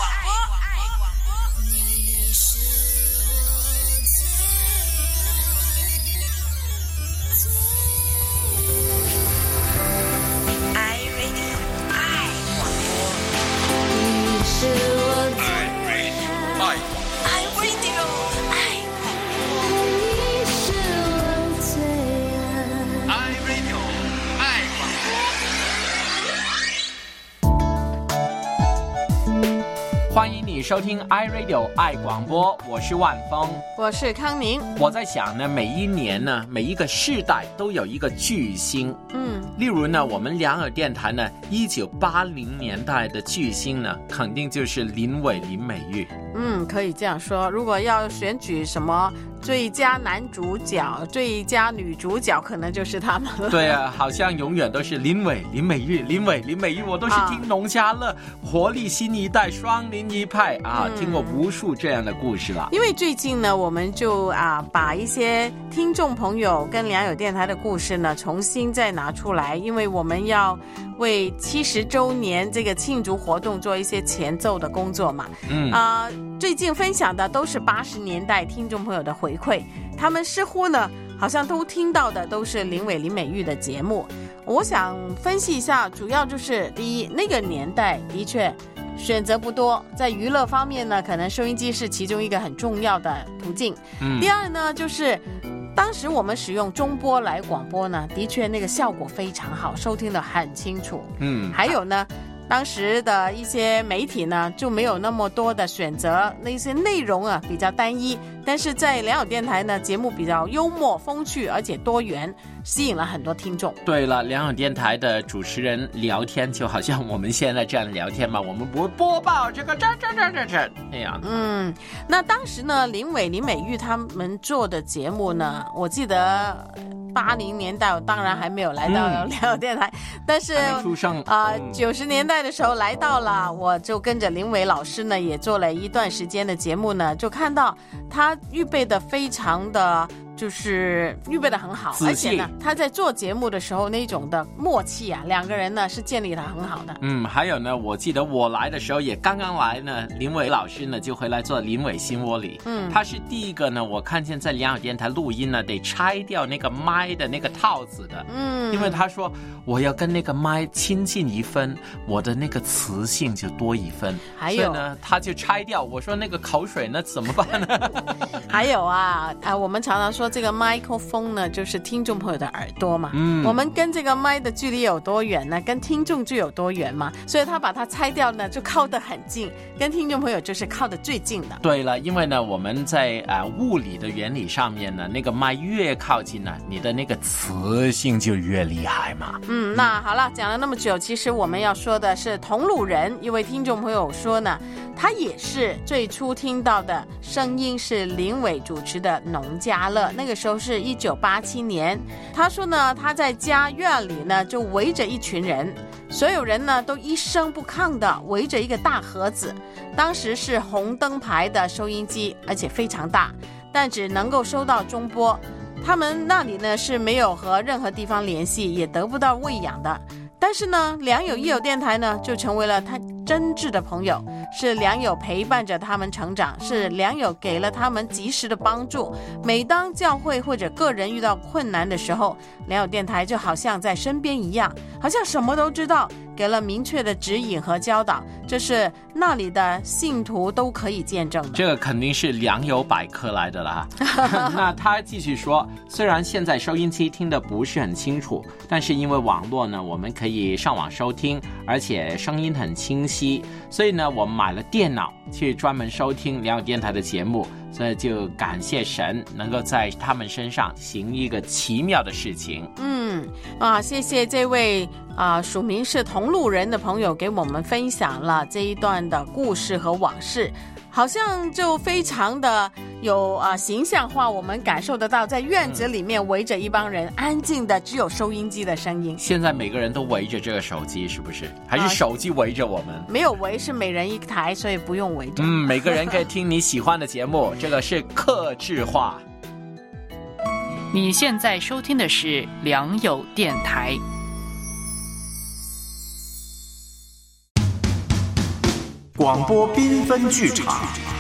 欢迎你收听 iRadio 爱广播，我是万峰， 我是康宁。 我在想呢，每一年呢，每一个世代都有一个巨星。例如呢，我们良友电台呢，1980年代的巨星呢，肯定就是林伟、林美玉。 可以这样说。如果要选举什么最佳男主角、最佳女主角，可能就是他们了。 对啊，好像永远都是林伟、林美玉、林伟、林美玉。我都是听农家乐、活力新一代、双林一派啊，听过无数这样的故事了。 因为最近呢，我们就把一些听众朋友跟良友电台的故事呢，重新再拿出来，因为我们要为70周年这个庆祝活动做一些前奏的工作嘛。最近分享的都是80年代听众朋友的回馈，他们似乎呢好像都听到的都是林伟、林美玉的节目。我想分析一下，主要就是第一，那个年代的确选择不多，在娱乐方面呢，可能收音机是其中一个很重要的途径。第二呢，就是当时我们使用中波来广播呢，的确那个效果非常好，收听得很清楚。还有呢，当时的一些媒体呢就没有那么多的选择，那些内容啊比较单一，但是在良友电台呢，节目比较幽默风趣而且多元，吸引了很多听众。对了，良友电台的主持人聊天就好像我们现在这样聊天嘛，我们不播报这个这样。那当时呢，林伟、林美玉他们做的节目呢，我记得80年代我当然还没有来到良友电台，但是90年代的时候来到了，我就跟着林伟老师呢也做了一段时间的节目呢，就看到他预备的非常的就是预备的很好，而且呢他在做节目的时候那种的默契啊，两个人呢是建立的很好的。还有呢，我记得我来的时候也刚刚来呢，林伟老师呢就回来做林伟心窝里。他是第一个呢，我看见在良友电台录音呢得拆掉那个麦的那个套子的。因为他说我要跟那个麦亲近一分，我的那个磁性就多一分。还有所以呢他就拆掉，我说那个口水呢怎么办呢？还有我们常常说这个麦克风呢就是听众朋友的耳朵嘛。我们跟这个麦的距离有多远呢，跟听众就有多远嘛，所以他把它拆掉呢就靠得很近，跟听众朋友就是靠得最近的。对了，因为呢我们在物理的原理上面呢，那个麦越靠近呢，你的那个磁性就越厉害嘛。那好了，讲了那么久，其实我们要说的是同路人。一位听众朋友说呢，他也是最初听到的声音是林伟主持的农家乐，那个时候是1987年。他说呢，他在家院里呢就围着一群人，所有人呢都一声不吭的围着一个大盒子，当时是红灯牌的收音机，而且非常大，但只能够收到中波。他们那里呢是没有和任何地方联系，也得不到喂养的。但是呢，良友益友电台呢就成为了他真挚的朋友，是良友陪伴着他们成长，是良友给了他们及时的帮助。每当教会或者个人遇到困难的时候，良友电台就好像在身边一样，好像什么都知道，给了明确的指引和教导，这是那里的信徒都可以见证的。这个肯定是良友百科来的啦。那他继续说，虽然现在收音机听得不是很清楚，但是因为网络呢，我们可以上网收听，而且声音很清晰，所以呢我们买了电脑去专门收听良友电台的节目，所以就感谢神能够在他们身上行一个奇妙的事情。谢谢这位署名是同路人的朋友给我们分享了这一段的故事和往事，好像就非常的有形象化，我们感受得到在院子里面围着一帮人，安静的只有收音机的声音。现在每个人都围着这个手机，是不是？还是手机围着我们？没有围，是每人一台，所以不用围着。每个人可以听你喜欢的节目，这个是客制化。 你现在收听的是良友电台。 广播缤纷剧场，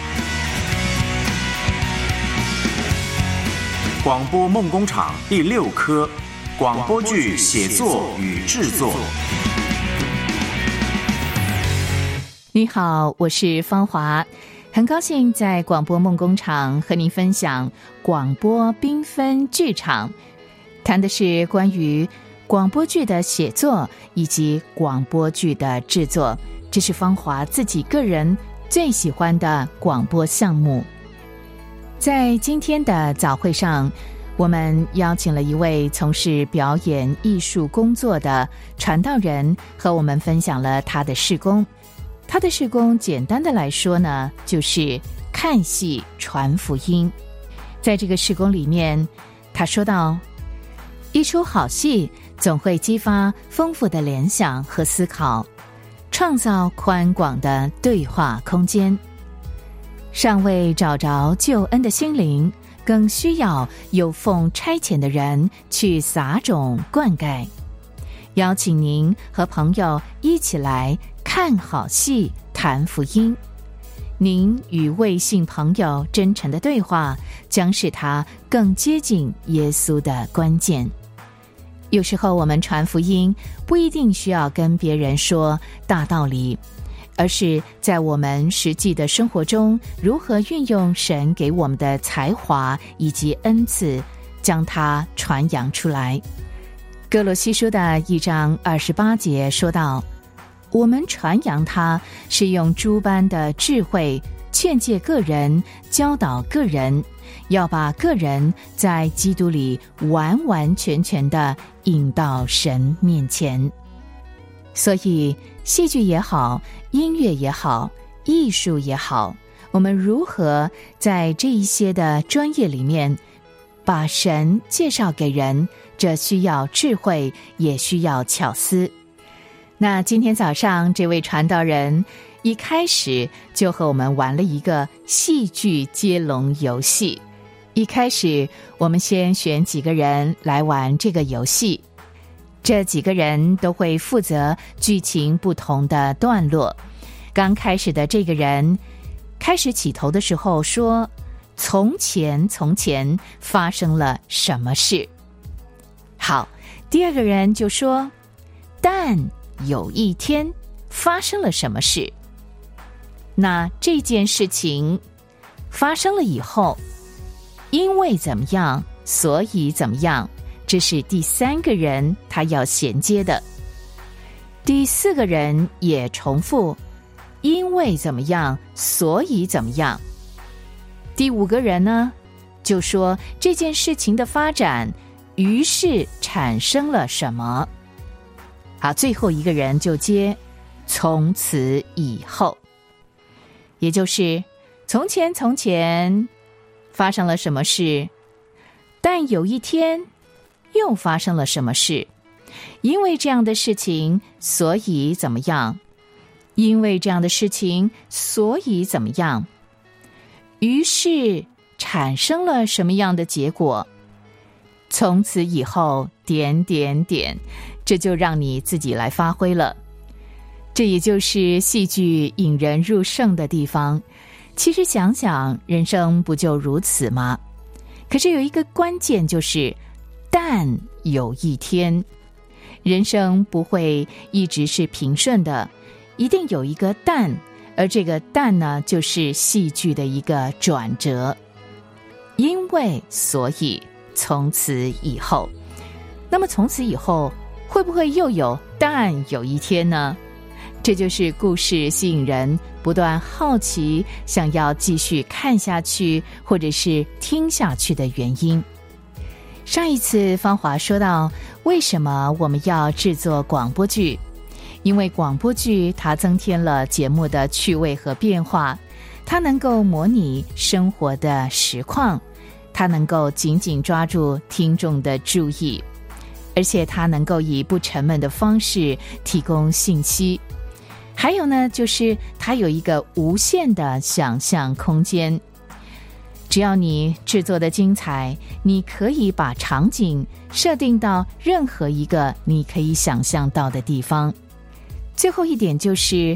广播梦工厂第6科，广播剧写作与制作。 你好，我是芳华，很高兴在广播梦工厂和您分享广播缤纷剧场，谈的是关于广播剧的写作以及广播剧的制作，这是芳华自己个人最喜欢的广播项目。在今天的早会上，我们邀请了一位从事表演艺术工作的传道人，和我们分享了他的事工。他的事工简单的来说呢，就是看戏传福音。在这个事工里面，他说到，一出好戏总会激发丰富的联想和思考，创造宽广的对话空间。尚未找着救恩的心灵，更需要有奉差遣的人去撒种灌溉。邀请您和朋友一起来看好戏，谈福音。您与未信朋友真诚的对话，将使他更接近耶稣的关键。有时候我们传福音不一定需要跟别人说大道理，而是在我们实际的生活中，如何运用神给我们的才华以及恩赐，将它传扬出来。哥罗西书的1章28节说道，我们传扬它，是用诸般的智慧劝诫个人，教导个人，要把个人在基督里完完全全的引到神面前。所以戏剧也好，音乐也好，艺术也好，我们如何在这一些的专业里面把神介绍给人，这需要智慧，也需要巧思。那今天早上这位传道人一开始就和我们玩了一个戏剧接龙游戏。一开始我们先选几个人来玩这个游戏，这几个人都会负责剧情不同的段落。刚开始的这个人开始起头的时候说，从前发生了什么事。好，第二个人就说，但有一天发生了什么事。那这件事情发生了以后，因为怎么样，所以怎么样，这是第3个人他要衔接的。第4个人也重复，因为怎么样，所以怎么样。第5个人呢，就说这件事情的发展，于是产生了什么。好，最后一个人就接从此以后，也就是从前发生了什么事，但有一天又发生了什么事，因为这样的事情，所以怎么样，因为这样的事情，所以怎么样，于是产生了什么样的结果，从此以后点，这就让你自己来发挥了。这也就是戏剧引人入胜的地方。其实想想，人生不就如此吗？可是有一个关键，就是但有一天，人生不会一直是平顺的，一定有一个但，而这个但呢，就是戏剧的一个转折。因为所以从此以后，那么从此以后会不会又有但有一天呢？这就是故事吸引人，不断好奇，想要继续看下去或者是听下去的原因。上一次芳华说到，为什么我们要制作广播剧？因为广播剧它增添了节目的趣味和变化，它能够模拟生活的实况，它能够紧紧抓住听众的注意，而且它能够以不沉闷的方式提供信息。还有呢，就是它有一个无限的想象空间。只要你制作的精彩，你可以把场景设定到任何一个你可以想象到的地方。最后一点就是，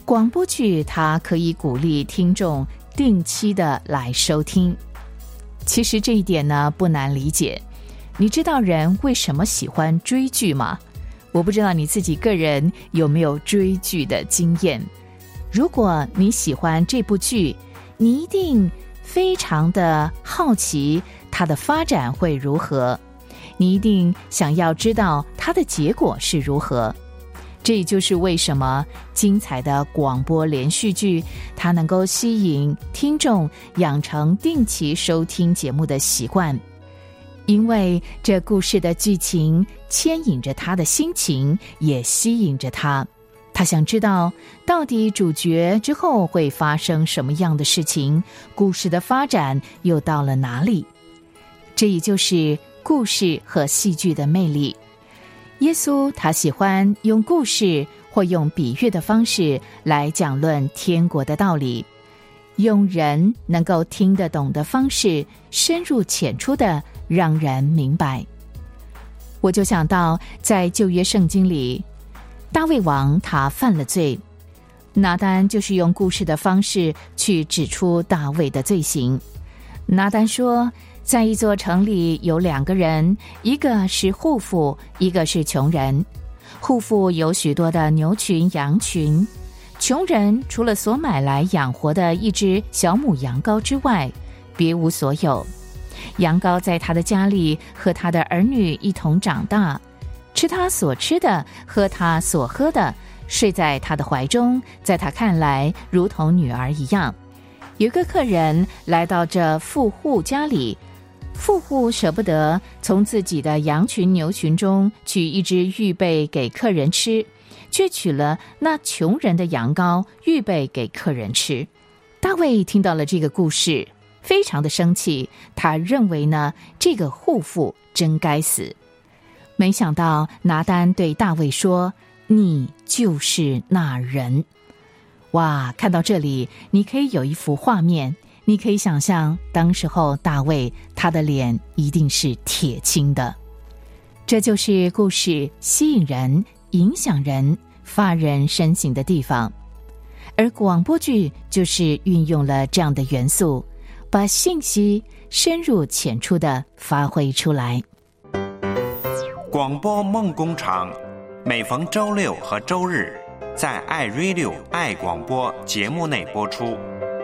广播剧它可以鼓励听众定期的来收听。其实这一点呢不难理解。你知道人为什么喜欢追剧吗？我不知道你自己个人有没有追剧的经验。如果你喜欢这部剧，你一定非常的好奇它的发展会如何，你一定想要知道它的结果是如何。这也就是为什么精彩的广播连续剧它能够吸引听众养成定期收听节目的习惯，因为这故事的剧情牵引着他的心情，也吸引着他。他想知道到底主角之后会发生什么样的事情，故事的发展又到了哪里。这也就是故事和戏剧的魅力。耶稣他喜欢用故事或用比喻的方式来讲论天国的道理，用人能够听得懂的方式，深入浅出的让人明白。我就想到在旧约圣经里，大卫王他犯了罪，拿单就是用故事的方式去指出大卫的罪行。拿单说，在一座城里有2个人，一个是户妇，一个是穷人。户妇有许多的牛群羊群，穷人除了所买来养活的一只小母羊羔之外，别无所有。羊羔在他的家里和他的儿女一同长大，吃他所吃的，喝他所喝的，睡在他的怀中，在他看来如同女儿一样。有个客人来到这富户家里，富户舍不得从自己的羊群牛群中取一只预备给客人吃，却取了那穷人的羊羔预备给客人吃。大卫听到了这个故事，非常的生气，他认为呢，这个户妇真该死。没想到拿单对大卫说，你就是那人。哇，看到这里，你可以有一幅画面，你可以想象当时候大卫他的脸一定是铁青的。这就是故事吸引人、影响人、发人深省的地方。而广播剧就是运用了这样的元素，把信息深入浅出的发挥出来。 广播梦工厂每逢周六和周日在爱 Radio 爱广播节目内播出。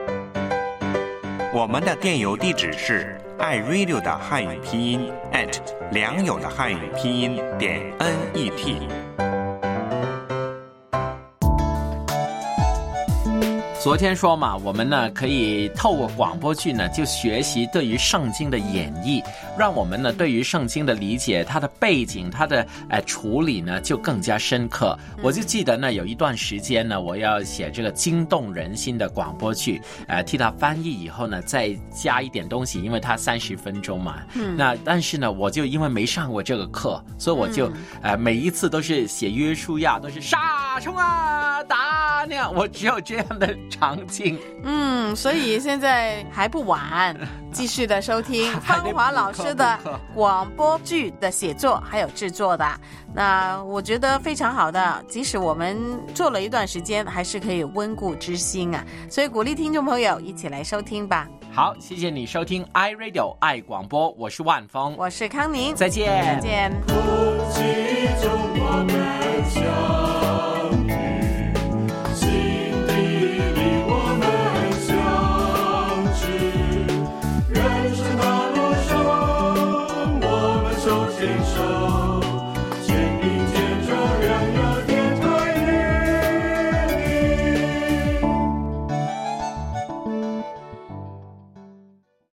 我们的电邮地址是爱 Radio 的汉语拼音 良友的汉语拼音.net。 昨天说嘛，我们呢可以透过广播剧呢，就学习对于圣经的演绎，让我们呢对于圣经的理解，它的背景，它的处理呢就更加深刻。我就记得呢有一段时间呢，我要写这个惊动人心的广播剧，替它翻译以后呢，再加一点东西，因为它30分钟嘛。那但是呢，我就因为没上过这个课，所以我就每一次都是写约书亚，都是杀冲啊打那样，我只有这样的场景。 所以现在还不晚，继续的收听芳华老师的广播剧的写作还有制作的。那我觉得非常好的，即使我们做了一段时间，还是可以温故知新啊。所以鼓励听众朋友一起来收听吧。 好，谢谢你收听 iRadio 爱广播，我是万峰， 我是康宁， 再见， 再见。 空气中我们相遇，心底里我们相知，人生的路上我们手牵手。